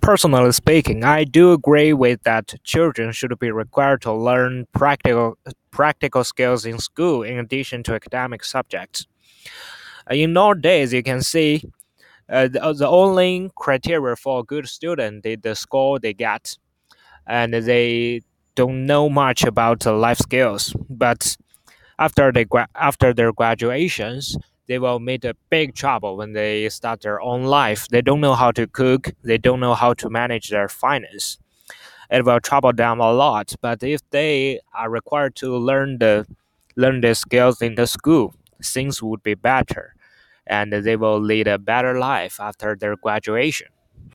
Personally speaking, I do agree with that children should be required to learn practical skills in school in addition to academic subjects. In nowadays, you can see the only criteria for a good student is the score they get, and they don't know much about life skills. But after their graduations, they will meet a big trouble when they start their own life. They don't know how to cook. They don't know how to manage their finance. It will trouble them a lot. But if they are required to learn the skills in the school, things would be better, and they will lead a better life after their graduation.